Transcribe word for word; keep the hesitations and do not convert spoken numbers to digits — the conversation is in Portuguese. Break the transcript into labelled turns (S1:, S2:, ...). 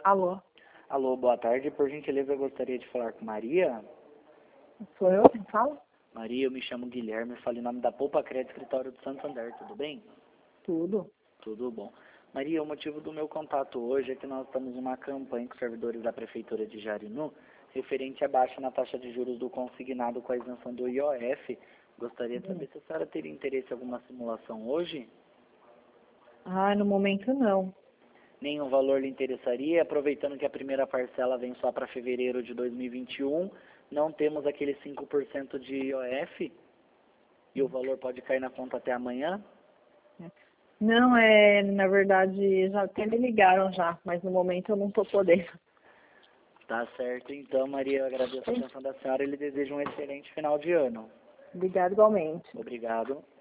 S1: Alô,
S2: Alô, boa tarde. Por gentileza, eu gostaria de falar com Maria.
S1: sou eu quem fala?
S2: Maria, eu me chamo Guilherme, falo em nome da Poupa Crédito Escritório do Santander, tudo bem?
S1: Tudo.
S2: Tudo bom. Maria, o motivo do meu contato hoje é que nós estamos em uma campanha com os servidores da Prefeitura de Jarinu, referente à baixa na taxa de juros do consignado com a isenção do I O F. Gostaria de saber se a senhora teria interesse em alguma simulação hoje?
S1: Ah, no momento não.
S2: Nenhum valor lhe interessaria, aproveitando que a primeira parcela vem só para fevereiro de dois mil e vinte e um, não temos aquele cinco por cento de I O F e o valor pode cair na conta até amanhã?
S1: Não, é, na verdade, já até me ligaram já, mas no momento eu não estou podendo.
S2: Tá certo, então, Maria, eu agradeço a atenção da senhora e lhe desejo um excelente final de ano.
S1: Obrigada igualmente.
S2: Obrigado.